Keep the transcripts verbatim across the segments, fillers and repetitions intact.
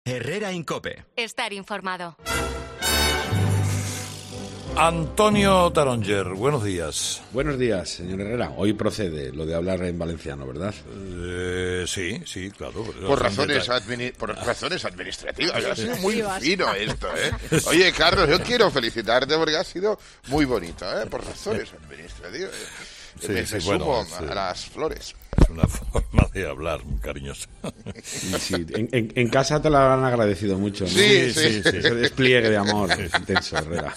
Herrera en COPE. Estar informado. Antonio Taronger, buenos días. Buenos días, señor Herrera. Hoy procede lo de hablar en valenciano, ¿verdad? Eh, sí, sí, claro. Por razones, admini- por razones administrativas. Ha sido muy fino esto, ¿eh? Oye, Carlos, yo quiero felicitarte porque ha sido muy bonito, ¿eh? Por razones administrativas. Sí, me sí, me bueno, sumo sí. a las flores. Es una forma de hablar muy cariñosa. Y sí, en, en, en casa te lo habrán agradecido mucho, ¿no? Sí, sí, sí, sí. Ese despliegue de amor intenso, Herrera.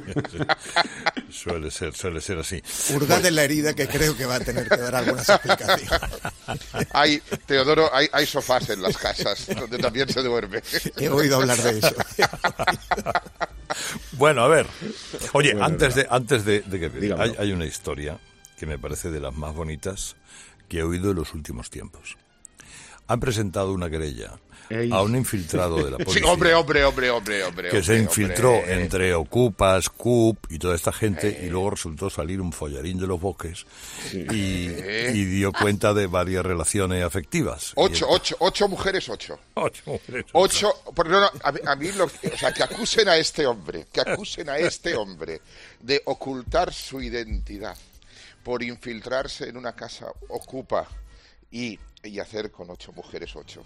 Suele ser, suele ser así. Hurgad en la herida, que creo que va a tener que dar algunas explicaciones. Hay, Teodoro, hay, hay sofás en las casas donde también se duerme. He oído hablar de eso. Bueno, a ver. Oye, Bueno, antes de antes de, de que Dígamelo. hay, hay una historia que me parece de las más bonitas que he oído en los últimos tiempos. Han presentado una querella Ey. a un infiltrado de la policía. Sí, hombre, hombre, hombre, hombre, hombre. que se hombre, infiltró hombre. entre Ocupas, C U P y toda esta gente, y luego resultó salir un follarín de los bosques y, y dio cuenta de varias relaciones afectivas. Ocho, Y- ocho, ocho mujeres, ocho. ocho mujeres. Ocho, por- no, no, a mí, a mí lo, o sea, que acusen a este hombre, que acusen a este hombre de ocultar su identidad por infiltrarse en una casa ocupa y, y hacer con ocho mujeres ocho.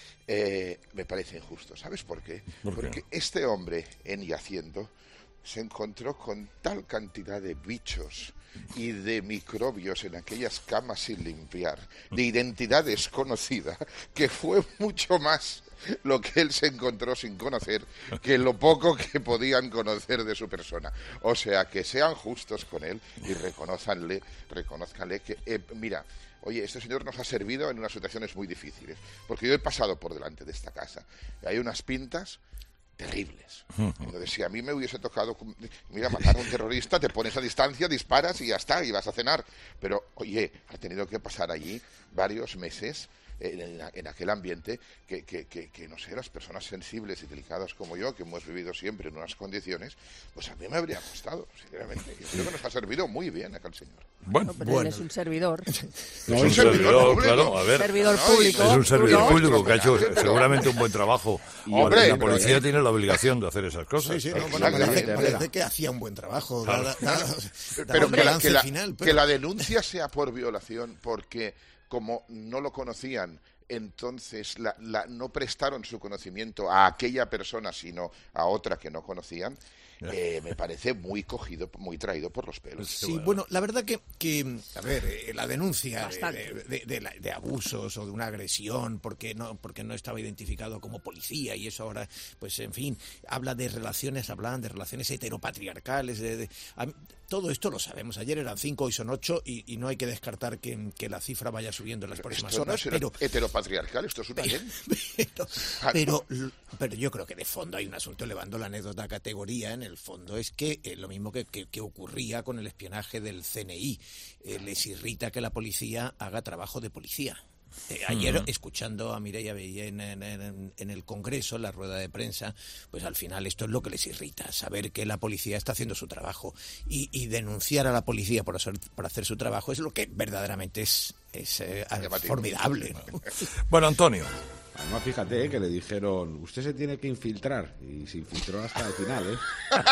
Eh, me parece injusto. ¿Sabes por qué? ¿Por qué? Porque este hombre, en Yaciendo, se encontró con tal cantidad de bichos y de microbios en aquellas camas sin limpiar, de identidad desconocida, que fue mucho más lo que él se encontró sin conocer que lo poco que podían conocer de su persona. O sea, que sean justos con él y reconózcanle, reconózcanle que, eh, mira, oye, este señor nos ha servido en unas situaciones muy difíciles, porque yo he pasado por delante de esta casa, y hay unas pintas terribles. Entonces, si a mí me hubiese tocado, mira, matar a un terrorista, te pones a distancia, disparas y ya está, y vas a cenar. Pero, oye, ha tenido que pasar allí varios meses en, la- en aquel ambiente que, que, que, que, no sé, las personas sensibles y delicadas como yo, que hemos vivido siempre en unas condiciones, pues a mí me habría costado, sinceramente. Yo creo que nos ha servido muy bien aquel señor. Bueno, Pero él es un servidor. es un un servidor servidor, público. claro, a ver. Servidor No, y- público. Es un servidor No, público que ha hecho pero- seguramente un buen trabajo. Y Hombre, la policía pero- tiene la obligación de hacer esas cosas. Sí, sí, no, bueno, Exactamente. parece, parece que hacía un buen trabajo. Claro. Dada- dada- dada Pero el que la, balance que, la, final, que pero- la denuncia sea por violación, porque como no lo conocían, entonces la, la, no prestaron su conocimiento a aquella persona, sino a otra que no conocían, eh, me parece muy cogido, muy traído por los pelos. Sí, bueno, la verdad que, que a ver, eh, la denuncia de, Bastante. de- de- de la- de abusos o de una agresión porque no porque no estaba identificado como policía y eso ahora, pues en fin, habla de relaciones, hablan de relaciones heteropatriarcales, de, de- a mí- todo esto lo sabemos. Ayer eran cinco, hoy son ocho y, y no hay que descartar que, que la cifra vaya subiendo en las próximas Esto no horas. es pero, heteropatriarcal, esto es una ley. pero, pero, pero yo creo que de fondo hay un asunto, elevando la anécdota a categoría, en el fondo es que eh, lo mismo que, que, que ocurría con el espionaje del C N I, eh, les irrita que la policía haga trabajo de policía. Eh, ayer, uh-huh. escuchando a Mireia Vehí en, en, en, en el Congreso, en la rueda de prensa, pues al final esto es lo que les irrita, saber que la policía está haciendo su trabajo y, y denunciar a la policía por hacer, por hacer su trabajo es lo que verdaderamente es, es eh, formidable. Bueno, Antonio. Además, fíjate eh, que le dijeron, usted se tiene que infiltrar, y se infiltró hasta el final, ¿eh?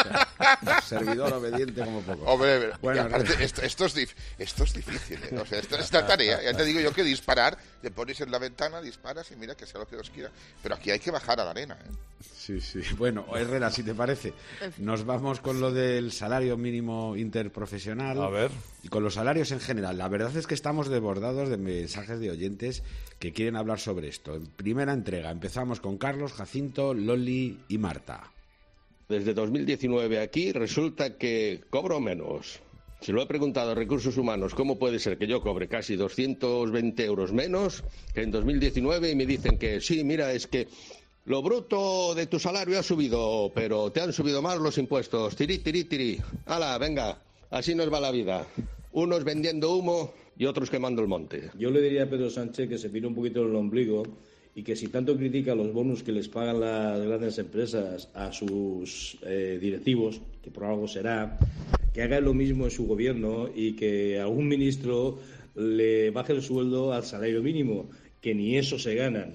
O sea, servidor obediente como poco. Hombre, bueno, aparte, esto, esto, es dif, esto es difícil, ¿eh? O sea, esta, esta tarea, ya te digo yo que disparar, te pones en la ventana, disparas y mira que sea lo que Dios quiera, pero aquí hay que bajar a la arena, ¿eh? Sí, sí. Bueno, Herrera, si te parece, nos vamos con lo del salario mínimo interprofesional. A ver. Y con los salarios en general. La verdad es que estamos desbordados de mensajes de oyentes que quieren hablar sobre esto. En primera entrega empezamos con Carlos, Jacinto, Loli y Marta. Desde dos mil diecinueve aquí resulta que cobro menos. Se lo he preguntado a Recursos Humanos, ¿cómo puede ser que yo cobre casi doscientos veinte euros menos que en dos mil diecinueve? Y me dicen que sí, mira, es que lo bruto de tu salario ha subido, pero te han subido más los impuestos. Tirí, tirí, tirí. ¡Hala, venga! Así nos va la vida. Unos vendiendo humo y otros quemando el monte. Yo le diría a Pedro Sánchez que se mire un poquito en el ombligo y que si tanto critica los bonus que les pagan las grandes empresas a sus eh, directivos, que por algo será, que haga lo mismo en su gobierno y que algún ministro le baje el sueldo al salario mínimo, que ni eso se ganan.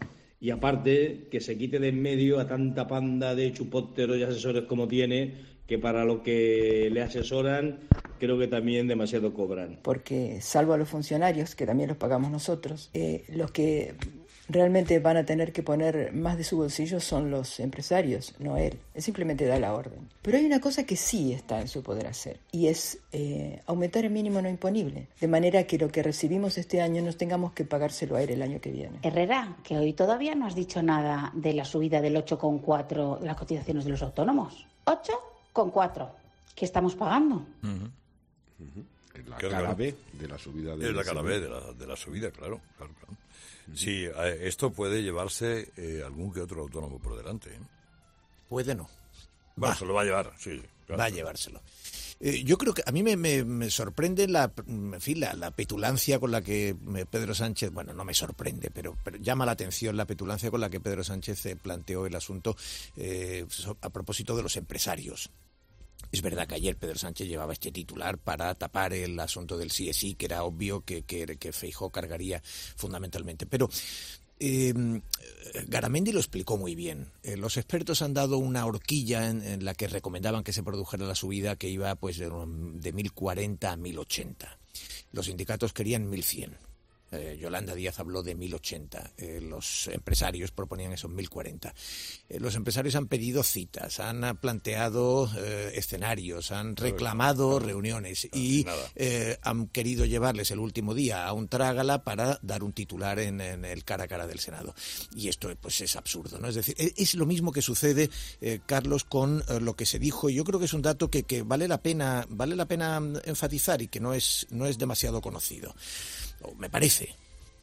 y aparte que se quite de en medio a tanta panda de chupópteros y asesores como tiene, que para lo que le asesoran creo que también demasiado cobran. Porque salvo a los funcionarios, que también los pagamos nosotros, eh, los que realmente van a tener que poner más de su bolsillo son los empresarios, no él. Él simplemente da la orden. Pero hay una cosa que sí está en su poder hacer, y es eh, aumentar el mínimo no imponible, de manera que lo que recibimos este año no tengamos que pagárselo a él el año que viene. Herrera, que hoy todavía no has dicho nada de la subida del ocho coma cuatro de las cotizaciones de los autónomos. ocho coma cuatro, ¿qué estamos pagando? Uh-huh. Uh-huh. Es la Claro, cara claro. B de la subida de Es la cara B de la, de la subida, claro, claro, claro. Sí, eh, esto puede llevarse eh, algún que otro autónomo por delante, ¿eh? Puede no. Bueno, Va. se lo va a llevar, sí. Claro, Va a claro. llevárselo. Eh, yo creo que a mí me, me, me sorprende la, en fin, la, la petulancia con la que Pedro Sánchez, bueno, no me sorprende, pero, pero llama la atención la petulancia con la que Pedro Sánchez eh, planteó el asunto eh, a propósito de los empresarios. Es verdad que ayer Pedro Sánchez llevaba este titular para tapar el asunto del sí es sí, que era obvio que, que, que Feijóo cargaría fundamentalmente. Pero eh, Garamendi lo explicó muy bien. Eh, los expertos han dado una horquilla en, en la que recomendaban que se produjera la subida que iba pues de, de mil cuarenta a mil ochenta. Los sindicatos querían mil cien. Eh, Yolanda Díaz habló de mil ochenta, eh, los empresarios proponían esos mil cuarenta. Eh, los empresarios han pedido citas, han planteado eh, escenarios, han reclamado claro, reuniones claro, y eh, han querido llevarles el último día a un trágala para dar un titular en, en el cara a cara del Senado. Y esto pues es absurdo, ¿no? Es decir, es lo mismo que sucede, eh, Carlos, con eh, lo que se dijo, y yo creo que es un dato que, que vale la pena, vale la pena enfatizar y que no es, no es demasiado conocido. Me parece.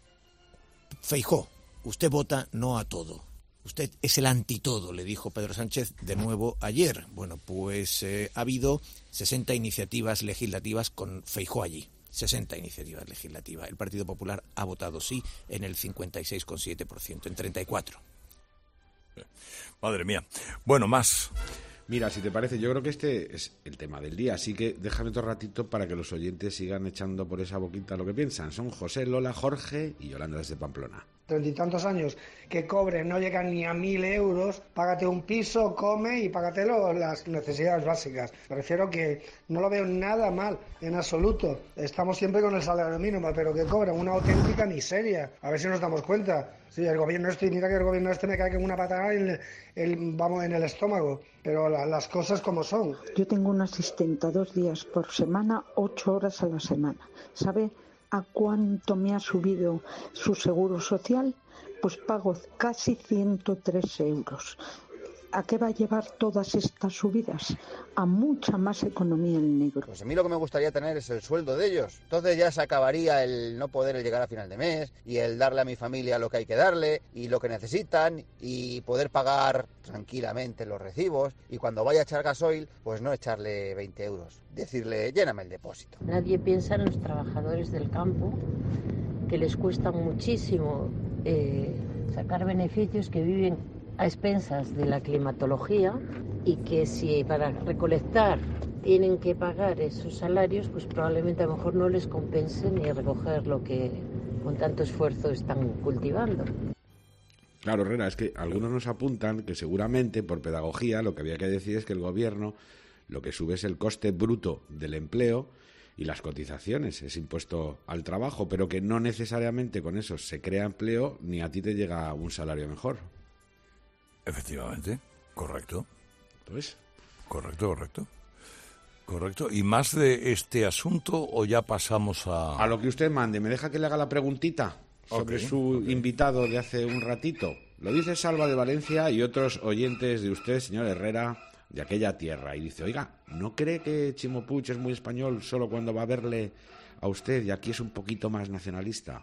Feijóo, usted vota no a todo. Usted es el antitodo, le dijo Pedro Sánchez de nuevo ayer. Bueno, pues eh, ha habido sesenta iniciativas legislativas con Feijóo allí. sesenta iniciativas legislativas. El Partido Popular ha votado sí en el cincuenta y seis coma siete por ciento, en treinta y cuatro. Madre mía. Bueno, más. Mira, si te parece, yo creo que este es el tema del día, así que déjame otro ratito para que los oyentes sigan echando por esa boquita lo que piensan. Son José, Lola, Jorge y Yolanda desde Pamplona. Treinta y tantos años que cobren, no llegan ni a mil euros, págate un piso, come y págatelo las necesidades básicas. Me refiero que no lo veo nada mal, en absoluto. Estamos siempre con el salario mínimo, pero que cobran una auténtica miseria. A ver si nos damos cuenta. Sí, el gobierno este, mira que el gobierno este me cae con una patada en el, el, vamos, en el estómago, pero la, las cosas como son. Yo tengo una asistenta dos días por semana, ocho horas a la semana. ¿Sabe a cuánto me ha subido su seguro social? Pues pago casi ciento tres euros. ¿A qué va a llevar todas estas subidas? A mucha más economía en negro. Pues a mí lo que me gustaría tener es el sueldo de ellos. Entonces ya se acabaría el no poder llegar a final de mes y el darle a mi familia lo que hay que darle y lo que necesitan y poder pagar tranquilamente los recibos y cuando vaya a echar gasoil, pues no echarle veinte euros. Decirle, lléname el depósito. Nadie piensa en los trabajadores del campo, que les cuesta muchísimo eh, sacar beneficios, que viven a expensas de la climatología y que si para recolectar tienen que pagar esos salarios, pues probablemente a lo mejor no les compense ni recoger lo que con tanto esfuerzo están cultivando. Claro, Herrera, es que algunos nos apuntan que seguramente por pedagogía lo que había que decir es que el gobierno lo que sube es el coste bruto del empleo y las cotizaciones, ese impuesto al trabajo, pero que no necesariamente con eso se crea empleo ni a ti te llega un salario mejor. Efectivamente, correcto. Pues, correcto, correcto. Correcto. ¿Y más de este asunto o ya pasamos a...? A lo que usted mande. ¿Me deja que le haga la preguntita sobre okay, su okay. invitado de hace un ratito? Lo dice Salva de Valencia y otros oyentes de usted, señor Herrera, de aquella tierra. Y dice, oiga, ¿no cree que Chimo Puig es muy español solo cuando va a verle a usted y aquí es un poquito más nacionalista?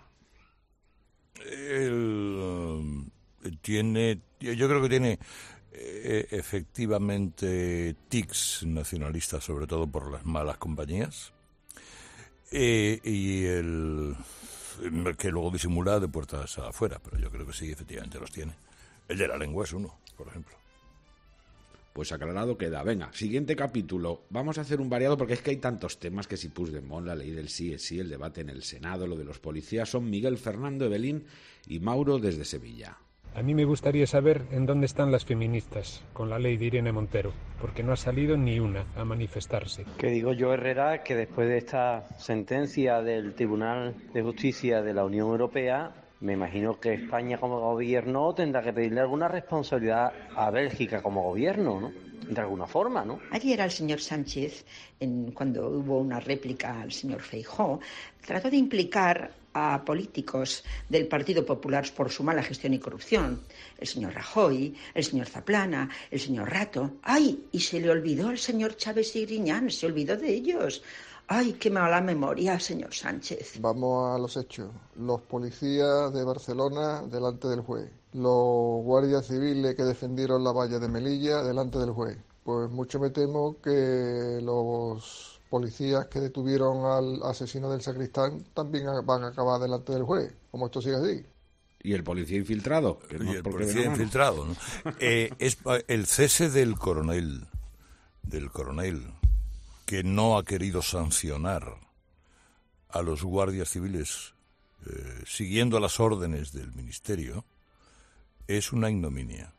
El... Tiene, yo creo que tiene eh, efectivamente tics nacionalistas, sobre todo por las malas compañías, eh, y el que luego disimula de puertas afuera, pero yo creo que sí, efectivamente los tiene. El de la lengua es uno, por ejemplo. Pues aclarado queda. Venga, siguiente capítulo. Vamos a hacer un variado porque es que hay tantos temas que si Puigdemont, la ley del sí es sí, el debate en el Senado, lo de los policías. Son Miguel Fernando, Evelyn y Mauro desde Sevilla. A mí me gustaría saber en dónde están las feministas con la ley de Irene Montero, porque no ha salido ni una a manifestarse. Que digo yo, Herrera, que después de esta sentencia del Tribunal de Justicia de la Unión Europea, me imagino que España como gobierno tendrá que pedirle alguna responsabilidad a Bélgica como gobierno, ¿no? De alguna forma, ¿no? Ayer el señor Sánchez, en, cuando hubo una réplica al señor Feijóo, trató de implicar a políticos del Partido Popular por su mala gestión y corrupción. El señor Rajoy, el señor Zaplana, el señor Rato. ¡Ay! Y se le olvidó al señor Chávez y Griñán, se olvidó de ellos. ¡Ay, qué mala memoria, señor Sánchez! Vamos a los hechos. Los policías de Barcelona delante del juez. Los guardias civiles que defendieron la valla de Melilla delante del juez. Pues mucho me temo que los policías que detuvieron al asesino del sacristán también van a acabar delante del juez, como esto sigue así. Y el policía infiltrado. Que no y el policía infiltrado, ¿no? eh, es el cese del coronel, del coronel, que no ha querido sancionar a los guardias civiles eh, siguiendo las órdenes del ministerio, es una ignominia.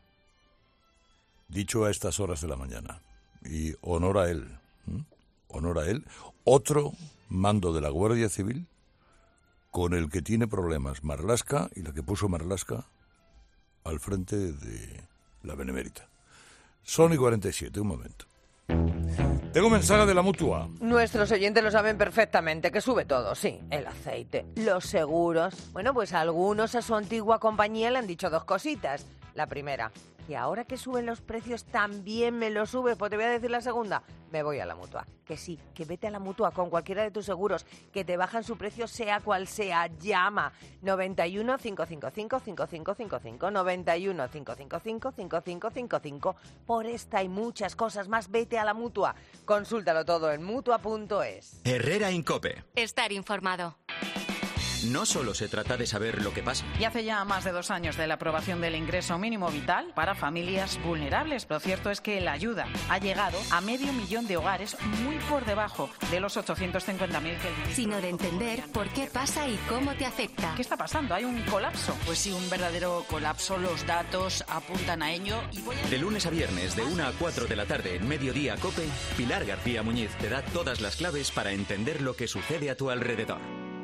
Dicho a estas horas de la mañana. Y honor a él. ¿eh? Honor a él. Otro mando de la Guardia Civil con el que tiene problemas Marlaska y la que puso Marlaska al frente de la Benemérita. Son y cuarenta y siete, un momento. Tengo un mensaje de la Mutua. Nuestros oyentes lo saben perfectamente, que sube todo, sí. El aceite, los seguros. Bueno, pues algunos a su antigua compañía le han dicho dos cositas. La primera, que ahora que suben los precios también me lo sube. Pues te voy a decir la segunda, me voy a la Mutua. Que sí, que vete a la Mutua con cualquiera de tus seguros, que te bajan su precio sea cual sea. Llama noventa y uno, cinco cinco cinco, cinco cinco cinco cinco, noventa y uno, cinco cinco cinco, cinco cinco cinco cinco. Por esta y muchas cosas más, vete a la Mutua. Consúltalo todo en mutua punto es. Herrera Incope. Estar informado. No solo se trata de saber lo que pasa. Y hace ya más de dos años de la aprobación del ingreso mínimo vital para familias vulnerables. Lo cierto es que la ayuda ha llegado a medio millón de hogares, muy por debajo de los ochocientos cincuenta mil que el Sino de entender por qué pasa y cómo te afecta. ¿Qué está pasando? ¿Hay un colapso? Pues sí, un verdadero colapso. Los datos apuntan a ello. Y voy a... De lunes a viernes, de una a cuatro de la tarde, en Mediodía Cope, Pilar García Muñiz te da todas las claves para entender lo que sucede a tu alrededor.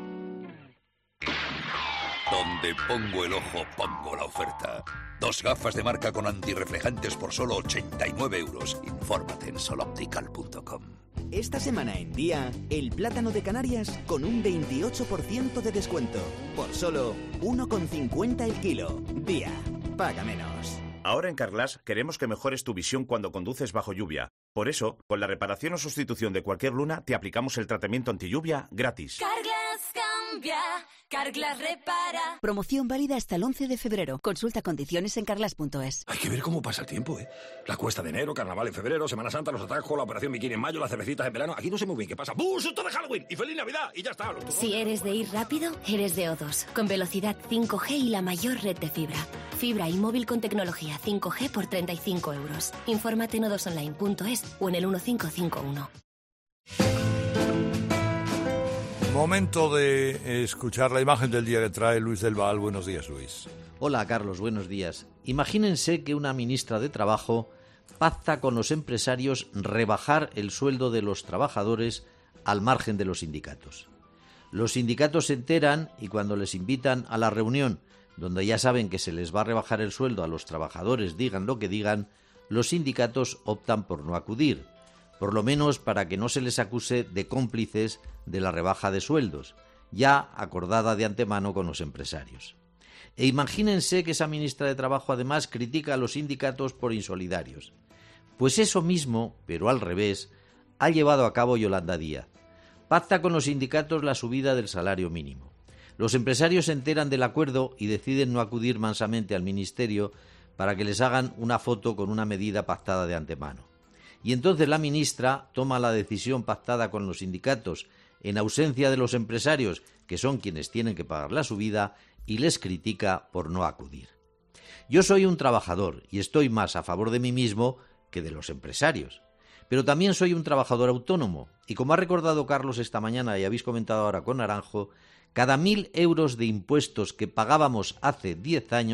Donde pongo el ojo, pongo la oferta. Dos gafas de marca con antirreflejantes por solo ochenta y nueve euros. Infórmate en soloptical punto com. Esta semana en Día, el plátano de Canarias con un veintiocho por ciento de descuento. Por solo uno con cincuenta el kilo. Día, paga menos. Ahora en Carglass queremos que mejores tu visión cuando conduces bajo lluvia. Por eso, con la reparación o sustitución de cualquier luna, te aplicamos el tratamiento antilluvia gratis. Carglass cambia, Carglass repara. Promoción válida hasta el once de febrero. Consulta condiciones en carglass punto es. Hay que ver cómo pasa el tiempo, ¿eh? La cuesta de enero, carnaval en febrero, Semana Santa, los atajos, la operación bikini en mayo, las cervecitas en verano. Aquí no sé muy bien qué pasa. ¡Bú! ¡Susto de Halloween! ¡Y feliz Navidad! Y ya está. Si eres de ir rápido, eres de O dos. Con velocidad cinco G y la mayor red de fibra. Fibra y móvil con tecnología cinco G por treinta y cinco euros. Infórmate en o dos online punto es o en el uno cinco cinco uno. Momento de escuchar la imagen del día que trae Luis del Val. Buenos días, Luis. Hola, Carlos, buenos días. Imagínense que una ministra de Trabajo pacta con los empresarios rebajar el sueldo de los trabajadores al margen de los sindicatos. Los sindicatos se enteran y cuando les invitan a la reunión, donde ya saben que se les va a rebajar el sueldo a los trabajadores, digan lo que digan, los sindicatos optan por no acudir, por lo menos para que no se les acuse de cómplices de la rebaja de sueldos, ya acordada de antemano con los empresarios. E imagínense que esa ministra de Trabajo además critica a los sindicatos por insolidarios. Pues eso mismo, pero al revés, ha llevado a cabo Yolanda Díaz. Pacta con los sindicatos la subida del salario mínimo. Los empresarios se enteran del acuerdo y deciden no acudir mansamente al ministerio para que les hagan una foto con una medida pactada de antemano. Y entonces la ministra toma la decisión pactada con los sindicatos en ausencia de los empresarios, que son quienes tienen que pagar la subida, y les critica por no acudir. Yo soy un trabajador y estoy más a favor de mí mismo que de los empresarios. Pero también soy un trabajador autónomo y como ha recordado Carlos esta mañana y habéis comentado ahora con Naranjo, cada mil euros de impuestos que pagábamos hace diez años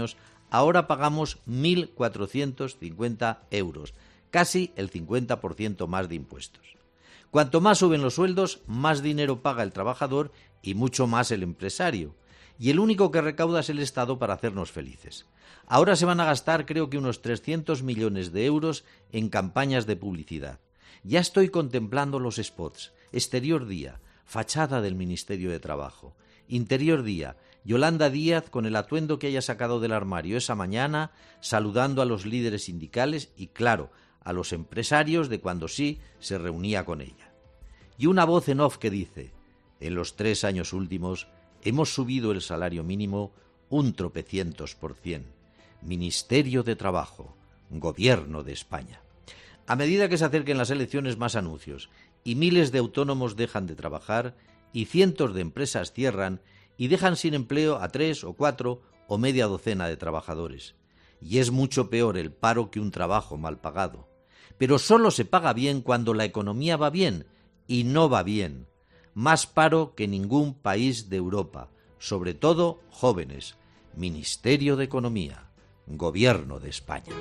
ahora pagamos mil cuatrocientos cincuenta euros, casi el cincuenta por ciento más de impuestos. Cuanto más suben los sueldos, más dinero paga el trabajador y mucho más el empresario. Y el único que recauda es el Estado para hacernos felices. Ahora se van a gastar, creo que unos trescientos millones de euros en campañas de publicidad. Ya estoy contemplando los spots. Exterior día, fachada del Ministerio de Trabajo. Interior día, Yolanda Díaz con el atuendo que haya sacado del armario esa mañana, saludando a los líderes sindicales y, claro, a los empresarios de cuando sí se reunía con ella. Y una voz en off que dice: en los tres años últimos hemos subido el salario mínimo un tropecientos por cien. Ministerio de Trabajo, Gobierno de España. A medida que se acerquen las elecciones, más anuncios, y miles de autónomos dejan de trabajar, y cientos de empresas cierran y dejan sin empleo a tres o cuatro o media docena de trabajadores. Y es mucho peor el paro que un trabajo mal pagado. Pero solo se paga bien cuando la economía va bien, y no va bien. Más paro que ningún país de Europa, sobre todo jóvenes. Ministerio de Economía, Gobierno de España.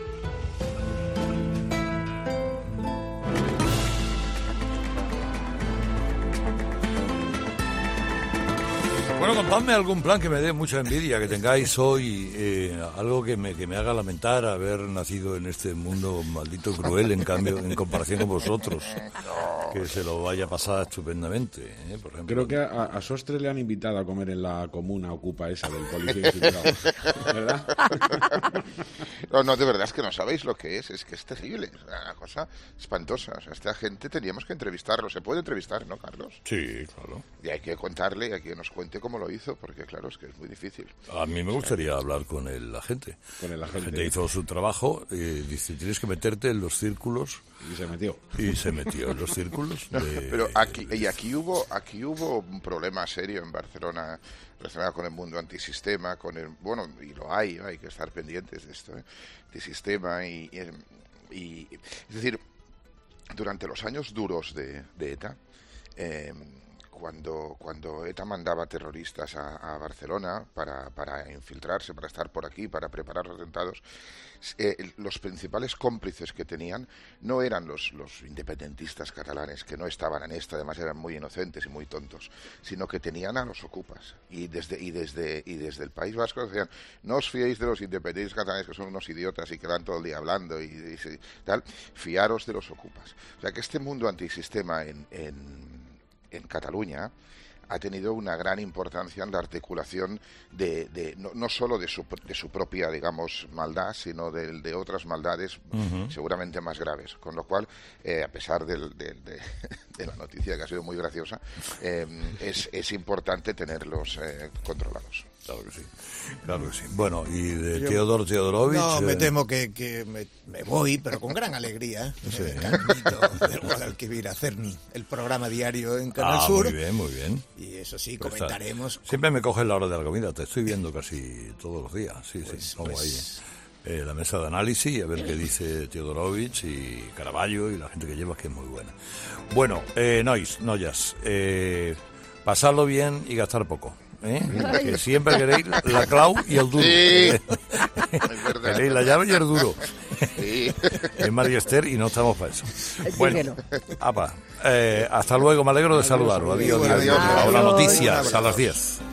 Bueno, contadme algún plan que me dé mucha envidia, que tengáis hoy, eh, algo que me, que me haga lamentar haber nacido en este mundo maldito cruel, en cambio, en comparación con vosotros, que se lo vaya a pasar estupendamente. ¿eh? Por ejemplo, creo que a, a Sostre le han invitado a comer en la comuna Ocupa esa del Policía Infiltrado, ¿verdad? No, no, de verdad es que no sabéis lo que es, es que es terrible, es una cosa espantosa. O sea, esta gente teníamos que entrevistarlo, se puede entrevistar, ¿no, Carlos? Sí, claro. Y hay que contarle, y hay que nos cuente cómo lo hizo, porque claro, es que es muy difícil. A mí me gustaría hablar con el agente. Con el agente. El agente hizo su trabajo y dice, tienes que meterte en los círculos. Y se metió. Y se metió en los círculos. No, de... Pero aquí, y aquí hubo, aquí hubo un problema serio en Barcelona relacionado con el mundo antisistema, con el, bueno, y lo hay, hay que estar pendientes de esto, ¿eh? Antisistema y, y, y, es decir, durante los años duros de, de ETA, eh, Cuando, cuando ETA mandaba terroristas a, a Barcelona para, para infiltrarse, para estar por aquí, para preparar los atentados, eh, los principales cómplices que tenían no eran los, los independentistas catalanes, que no estaban en esta, además eran muy inocentes y muy tontos, sino que tenían a los ocupas. Y desde, y desde, y desde el País Vasco decían, no os fiéis de los independentistas catalanes, que son unos idiotas y que van todo el día hablando y, y, y tal, fiaros de los ocupas. O sea que este mundo antisistema en... en en Cataluña ha tenido una gran importancia en la articulación de, de no, no solo de su, de su propia, digamos, maldad, sino de, de otras maldades uh-huh. seguramente más graves. Con lo cual, eh, a pesar del, de, de, de la noticia, que ha sido muy graciosa, eh, es, es importante tenerlos eh, controlados. Claro que sí, claro que sí. Bueno, y de Yo, Teodor Teodorovich... No, eh... me temo que, que me, me voy, pero con gran alegría. Sí. En el caminito del Guadalquivir a hacer el programa diario en Canal ah, Sur. Muy bien, muy bien. Y eso sí, pues comentaremos... Está. Siempre me coges la hora de la comida, te estoy viendo casi todos los días. Sí, pues, sí, como pues... ahí. Eh, la mesa de análisis, a ver qué dice Teodorovich y Caravaggio y la gente que lleva, que es muy buena. Bueno, eh, Nois, Noyas, eh, pasarlo bien y gastar poco. ¿Eh? Que siempre queréis la clau y el duro. Sí. Queréis la llave y el duro. Sí. Es María Esther y no estamos para eso. Bueno, apa, eh, hasta luego, me alegro de saludaros. Adiós, adiós. adiós. Ahora noticias a las diez.